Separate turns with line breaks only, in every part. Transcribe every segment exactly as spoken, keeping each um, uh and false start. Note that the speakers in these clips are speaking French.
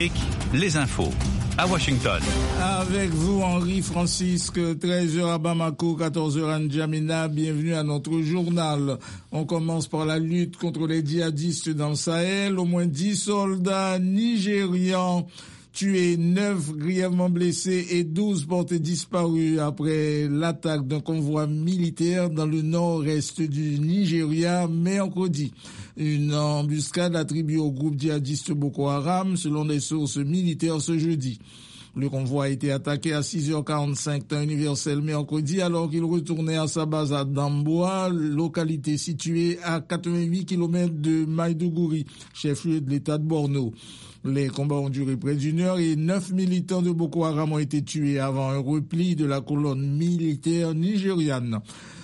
Les infos à Washington.
Avec vous, Henri Francisque, treize heures à Bamako, quatorze heures à N'Djamena. Bienvenue à notre journal. On commence par la lutte contre les djihadistes dans le Sahel. Au moins dix soldats nigérians tués, neuf grièvement blessés et douze portés disparus après l'attaque d'un convoi militaire dans le nord-est du Nigeria mercredi. Une embuscade attribuée au groupe djihadiste Boko Haram selon des sources militaires ce jeudi. Le convoi a été attaqué à six heures quarante-cinq temps universel mercredi alors qu'il retournait à sa base à Damboa, localité située à quatre-vingt-huit kilomètres de Maïdougouri, chef-lieu de l'État de Borno. Les combats ont duré près d'une heure et neuf militants de Boko Haram ont été tués avant un repli de la colonne militaire nigériane.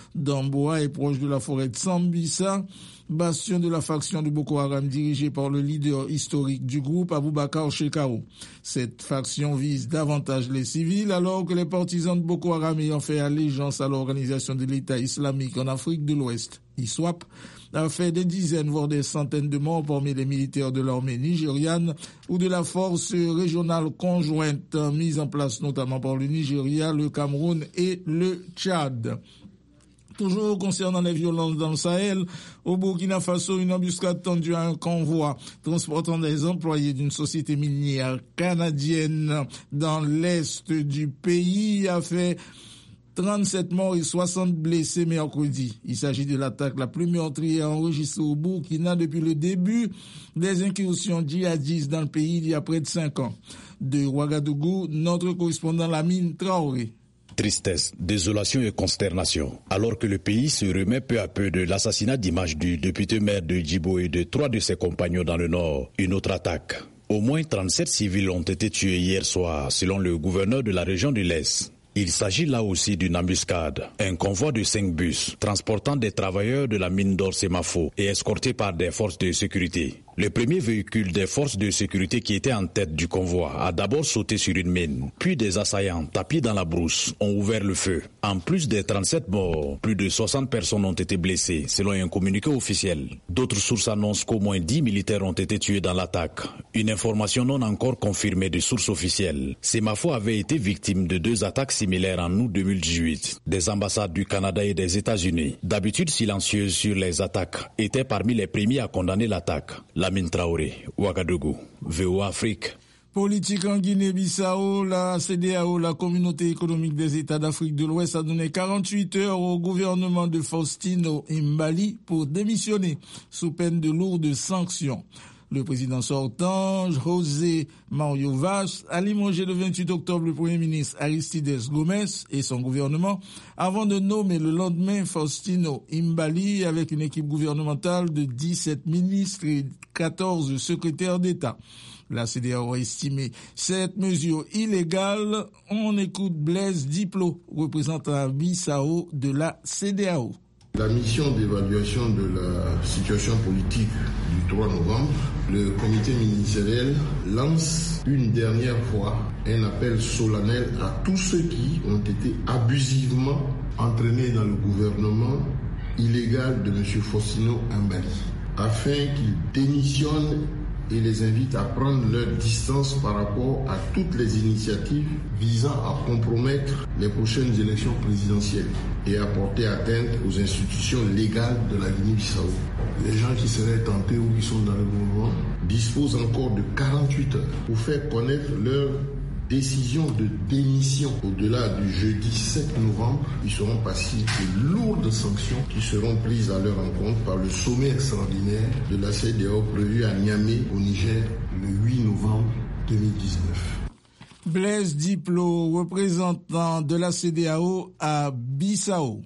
Damboa est proche de la forêt de Sambisa, bastion de la faction de Boko Haram dirigée par le leader historique du groupe, Aboubakar Shekau. Cette faction vise davantage les civils alors que les partisans de Boko Haram ayant fait allégeance à l'organisation de l'État islamique en Afrique de l'Ouest, I S W A P, a fait des dizaines voire des centaines de morts parmi les militaires de l'armée nigériane ou de la force régionale conjointe mise en place notamment par le Nigeria, le Cameroun et le Tchad. Toujours concernant les violences dans le Sahel, au Burkina Faso, une embuscade tendue à un convoi transportant des employés d'une société minière canadienne dans l'est du pays a fait trente-sept morts et soixante blessés mercredi. Il s'agit de l'attaque la plus meurtrière enregistrée au Burkina depuis le début des incursions djihadistes dans le pays il y a près de cinq ans. De Ouagadougou, notre correspondant Lamine Traoré.
Tristesse, désolation et consternation. Alors que le pays se remet peu à peu de l'assassinat d'Image du député maire de Djibo et de trois de ses compagnons dans le nord, une autre attaque. Au moins trente-sept civils ont été tués hier soir, selon le gouverneur de la région de l'Est. Il s'agit là aussi d'une embuscade. Un convoi de cinq bus transportant des travailleurs de la mine d'or Semafo et escorté par des forces de sécurité. Le premier véhicule des forces de sécurité qui était en tête du convoi a d'abord sauté sur une mine. Puis des assaillants, tapis dans la brousse, ont ouvert le feu. En plus des trente-sept morts, plus de soixante personnes ont été blessées, selon un communiqué officiel. D'autres sources annoncent qu'au moins dix militaires ont été tués dans l'attaque. Une information non encore confirmée de sources officielles. Semafo avait été victime de deux attaques similaires en août deux mille dix-huit. Des ambassades du Canada et des États-Unis, d'habitude silencieuses sur les attaques, étaient parmi les premiers à condamner l'attaque. Lamine Traoré, Ouagadougou, V O A Afrique.
Politique en Guinée-Bissau, la C D A O, la Communauté économique des États d'Afrique de l'Ouest, a donné quarante-huit heures au gouvernement de Faustino Imbali pour démissionner sous peine de lourdes sanctions. Le président sortant, José Mario Vaz, a limogé le vingt-huit octobre le premier ministre Aristides Gomes et son gouvernement avant de nommer le lendemain Faustino Imbali avec une équipe gouvernementale de dix-sept ministres et quatorze secrétaires d'État. La C D A O a estimé cette mesure illégale. On écoute Blaise Diplo, représentant à Bissau de la C D A O.
La mission d'évaluation de la situation politique du trois novembre, le comité ministériel lance une dernière fois un appel solennel à tous ceux qui ont été abusivement entraînés dans le gouvernement illégal de M. Faustino Imbali, afin qu'ils démissionnent et les invite à prendre leur distance par rapport à toutes les initiatives visant à compromettre les prochaines élections présidentielles et à porter atteinte aux institutions légales de la Guinée-Bissau. Les gens qui seraient tentés ou qui sont dans le mouvement disposent encore de quarante-huit heures pour faire connaître leur décision de démission. Au-delà du jeudi sept novembre, ils seront passibles de lourdes sanctions qui seront prises à leur encontre par le sommet extraordinaire de la C D A O prévu à Niamey au Niger le huit novembre deux mille dix-neuf.
Blaise Diplo, représentant de la C D A O à Bissau.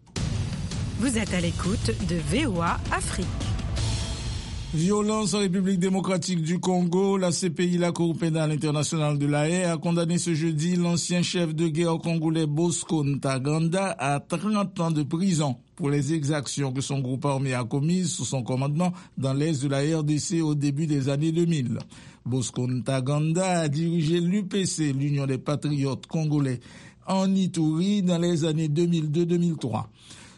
Vous êtes à l'écoute de V O A Afrique.
Violence en République démocratique du Congo, la C P I, la Cour pénale internationale de la Haye, a condamné ce jeudi l'ancien chef de guerre congolais Bosco Ntaganda à trente ans de prison pour les exactions que son groupe armé a commises sous son commandement dans l'est de la R D C au début des années deux mille. Bosco Ntaganda a dirigé l'U P C, l'Union des Patriotes Congolais, en Ituri dans les années deux mille deux à deux mille trois.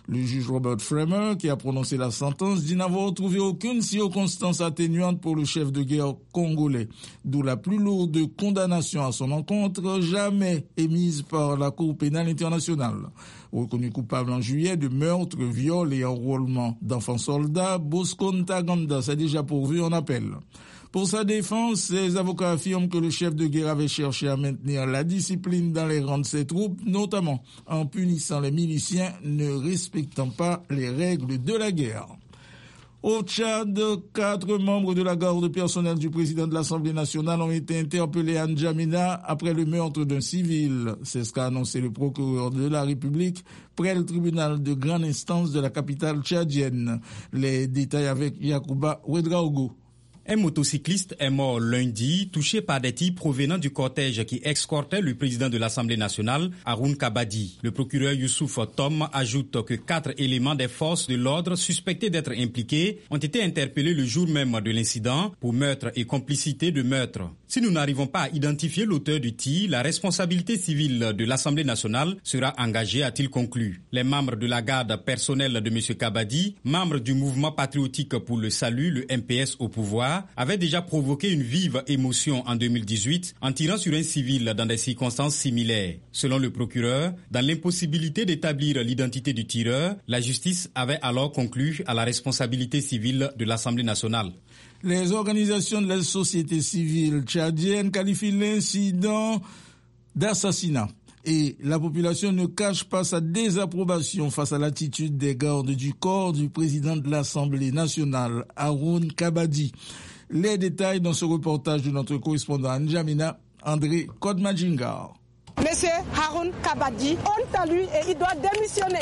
Le juge Robert Framer, qui a prononcé la sentence, dit n'avoir trouvé aucune circonstance atténuante pour le chef de guerre congolais, d'où la plus lourde condamnation à son encontre jamais émise par la Cour pénale internationale. Reconnu coupable en juillet de meurtre, viol et enrôlement d'enfants soldats, Bosco Ntaganda s'est déjà pourvu en appel. Pour sa défense, ses avocats affirment que le chef de guerre avait cherché à maintenir la discipline dans les rangs de ses troupes, notamment en punissant les miliciens ne respectant pas les règles de la guerre. Au Tchad, quatre membres de la garde personnelle du président de l'Assemblée nationale ont été interpellés à N'Djamena après le meurtre d'un civil. C'est ce qu'a annoncé le procureur de la République près le tribunal de grande instance de la capitale tchadienne. Les détails avec Yacouba Ouedraogo.
Un motocycliste est mort lundi, touché par des tirs provenant du cortège qui escortait le président de l'Assemblée nationale, Haroun Kabadi. Le procureur Youssouf Tom ajoute que quatre éléments des forces de l'ordre suspectés d'être impliqués ont été interpellés le jour même de l'incident pour meurtre et complicité de meurtre. Si nous n'arrivons pas à identifier l'auteur du tir, la responsabilité civile de l'Assemblée nationale sera engagée, a-t-il conclu. Les membres de la garde personnelle de M. Kabadi, membres du mouvement patriotique pour le salut, le M P S au pouvoir, avait déjà provoqué une vive émotion en deux mille dix-huit en tirant sur un civil dans des circonstances similaires. Selon le procureur, dans l'impossibilité d'établir l'identité du tireur, la justice avait alors conclu à la responsabilité civile de l'Assemblée nationale.
Les organisations de la société civile tchadienne qualifient l'incident d'assassinat. Et la population ne cache pas sa désapprobation face à l'attitude des gardes du corps du président de l'Assemblée nationale, Haroun Kabadi. Les détails dans ce reportage de notre correspondant à N'Djamena, André Kodmajingar.
Monsieur Haroun Kabadi, honte à lui et il doit démissionner.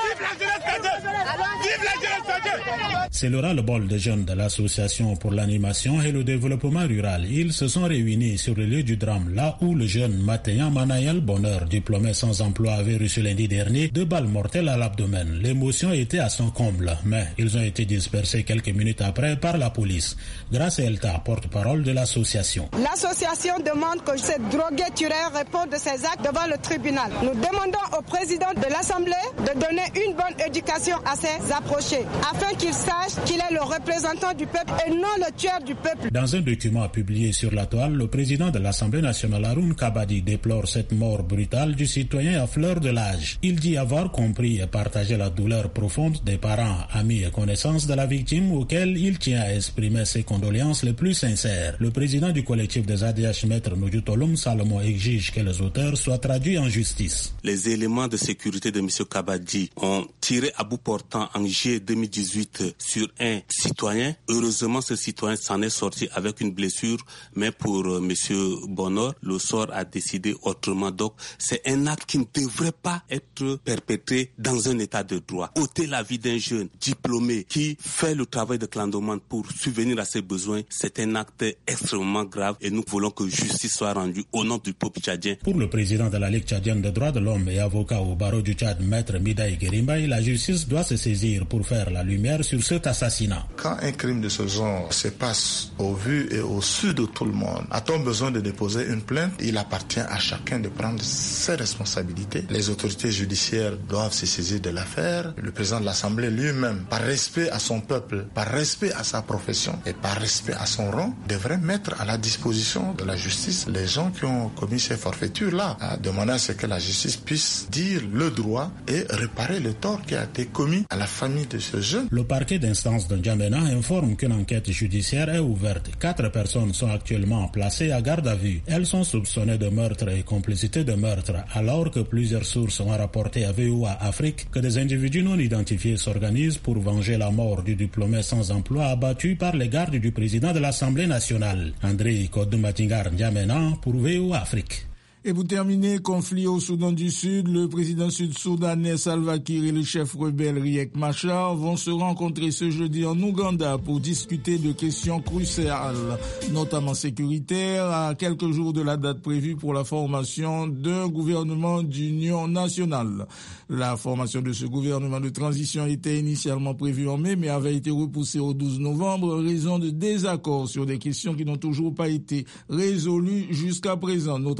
C'est le ras-le-bol des jeunes de l'Association pour l'animation et le développement rural. Ils se sont réunis sur le lieu du drame, là où le jeune Matéan Manayel Bonheur, diplômé sans emploi, avait reçu lundi dernier deux balles mortelles à l'abdomen. L'émotion était à son comble, mais ils ont été dispersés quelques minutes après par la police. Grâce à Elta, porte-parole de l'association.
L'association demande que ce drogué tueur réponde de ses actes devant le tribunal. Nous demandons au président de l'Assemblée de donner une bonne éducation à ses approchés, afin qu'il sache qu'il est le représentant du peuple et non le tueur du peuple.
Dans un document publié sur la toile, le président de l'Assemblée nationale, Haroun Kabadi, déplore cette mort brutale du citoyen à fleur de l'âge. Il dit avoir compris et partagé la douleur profonde des parents, amis et connaissances de la victime, auxquels il tient à exprimer ses condoléances les plus sincères. Le président du collectif des A D H, Maître Nujutolum Salomon, exige que les auteurs soient traduits en justice.
Les éléments de sécurité de M. Kabadi ont tiré à bout portant en juillet deux mille dix-huit sur un citoyen. Heureusement, ce citoyen s'en est sorti avec une blessure, mais pour euh, M. Bonheur, le sort a décidé autrement. Donc, c'est un acte qui ne devrait pas être perpétré dans un état de droit. Ôter la vie d'un jeune diplômé qui fait le travail de clandomane pour subvenir à ses besoins, c'est un acte extrêmement grave et nous voulons que justice soit rendue au nom du peuple tchadien.
Pour le président de la Ligue tchadienne des droits de l'homme et avocat au barreau du Tchad, Maître Midaï Guérimbaï, la justice doit se saisir pour faire la lumière sur cet assassinat.
Quand un crime de ce genre se passe au vu et au su de tout le monde, a-t-on besoin de déposer une plainte? Il appartient à chacun de prendre ses responsabilités. Les autorités judiciaires doivent se saisir de l'affaire. Le président de l'Assemblée lui-même, par respect à son peuple, par respect à sa profession et par respect à son rang, devrait mettre à la disposition de la justice les gens qui ont commis ces forfaitures-là, à demander à ce que la justice puisse dire le droit et réparer le tort qui a été commis à la famille de ce jeune.
Le parquet d'instance de N'Djamena informe qu'une enquête judiciaire est ouverte. Quatre personnes sont actuellement placées à garde à vue. Elles sont soupçonnées de meurtre et complicité de meurtre, alors que plusieurs sources ont rapporté à V O A Afrique que des individus non identifiés s'organisent pour venger la mort du diplômé sans emploi abattu par les gardes du président de l'Assemblée nationale. André Kodoumatingar N'Djamena pour V O A Afrique.
Et pour terminer, conflit au Soudan du Sud, le président sud-soudanais Salva Kiir et le chef rebelle Riek Machar vont se rencontrer ce jeudi en Ouganda pour discuter de questions cruciales, notamment sécuritaires, à quelques jours de la date prévue pour la formation d'un gouvernement d'union nationale. La formation de ce gouvernement de transition était initialement prévue en mai, mais avait été repoussée au douze novembre, raison de désaccords sur des questions qui n'ont toujours pas été résolues jusqu'à présent, notamment la formation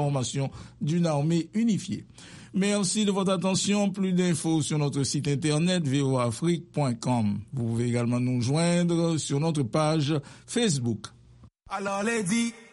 formation d'une armée unifiée. Merci de votre attention. Plus d'infos sur notre site internet v o a afrique point com. Vous pouvez également nous joindre sur notre page Facebook.
Alors les dit